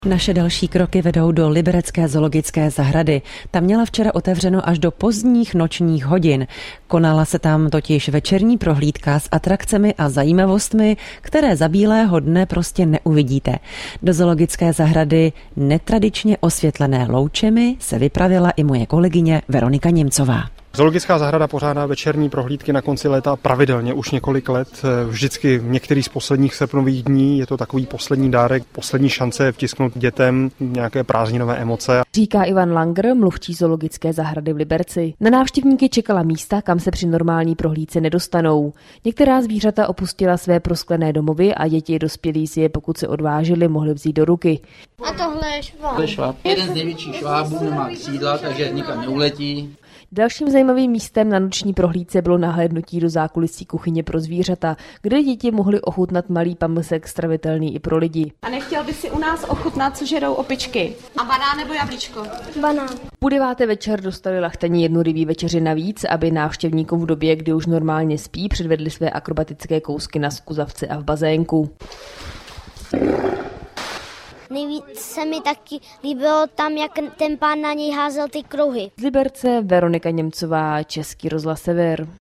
Naše další kroky vedou do liberecké zoologické zahrady. Ta měla včera otevřeno až do pozdních nočních hodin. Konala se tam totiž večerní prohlídka s atrakcemi a zajímavostmi, které za bílého dne prostě neuvidíte. Do zoologické zahrady netradičně osvětlené loučemi se vypravila i moje kolegyně Veronika Němcová. Zoologická zahrada pořádá večerní prohlídky na konci léta pravidelně už několik let. Vždycky v některých z posledních srpnových dní je to takový poslední dárek, poslední šance vtisknout dětem nějaké prázdninové emoce. Říká Ivan Langer, mluvčí zoologické zahrady v Liberci. Na návštěvníky čekala místa, kam se při normální prohlídce nedostanou. Některá zvířata opustila své prosklené domovy a děti dospělí si je, pokud se odvážili, mohli vzít do ruky. A tohle je šváb. To je šváb. Jeden z největších švábů, nemá křídla, takže nikam neuletí. Dalším zajímavým místem na noční prohlídce bylo nahlédnutí do zákulisí kuchyně pro zvířata, kde děti mohly ochutnat malý pamlsek stravitelný i pro lidi. A nechtěl by si u nás ochutnat, co žerou opičky? A banán nebo jablíčko? Banán. Půl 9. večer dostali lachtani jednu rybí večeři navíc, aby návštěvníkům v době, kdy už normálně spí, předvedli své akrobatické kousky na skuzavce a v bazénku. Nejvíc se mi taky líbilo tam, jak ten pán na něj házel ty krouhy. Z Liberce Veronika Němcová, Český rozhlas Sever.